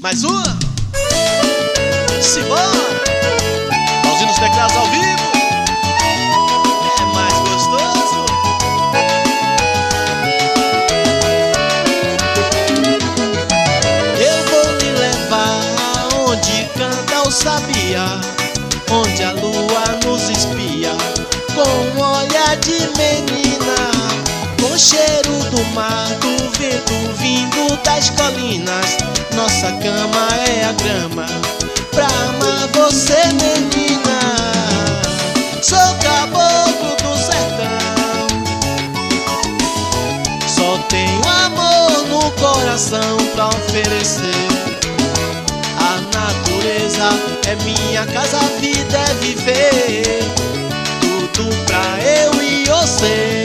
Mais uma? Simbora! Pauzinho nos teclados ao vivo. É mais gostoso. Eu vou lhe levar aonde canta o sabiá, onde a lua nos espia com um olhar de menina, com cheiro do mar, do vento vindo das colinas. Nossa cama é a grama pra amar você, menina. Sou caboclo do sertão, só tenho amor no coração pra oferecer. A natureza é minha casa, a vida é viver, tudo pra eu e você.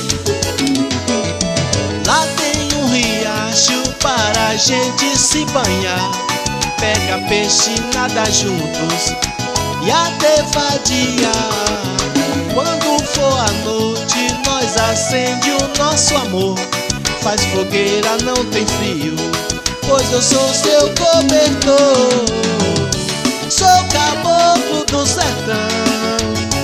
Lá tem um riacho para a gente se banhar, pega peixe, nada juntos e até vadiar. Quando for a noite, nós acende o nosso amor, faz fogueira, não tem frio, pois eu sou seu cobertor. Sou caboclo do sertão,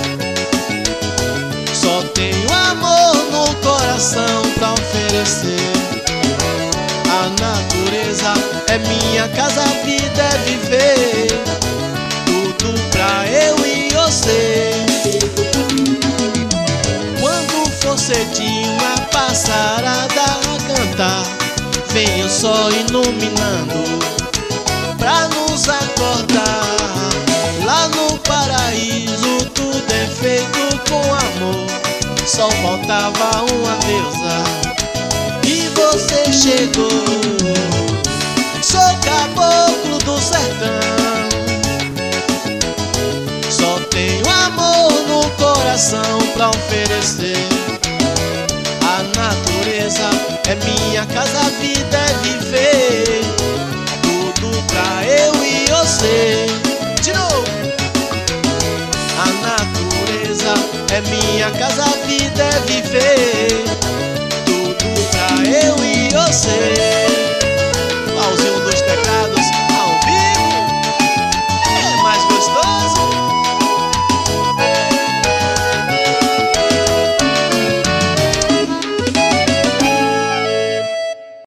só tenho amor no coração pra oferecer. A natureza é minha casa, a vida é viver, tudo pra eu e você. Quando for cedinho a passarada a cantar, vem o sol iluminando pra nos acordar. Lá no paraíso tudo é feito com amor, só faltava uma deusa e você chegou. Sou caboclo do sertão, só tenho amor no coração pra oferecer. A natureza é minha casa, a vida é viver, tudo pra eu e você. De novo! A natureza é minha casa, a vida é viver, tudo pra eu e você.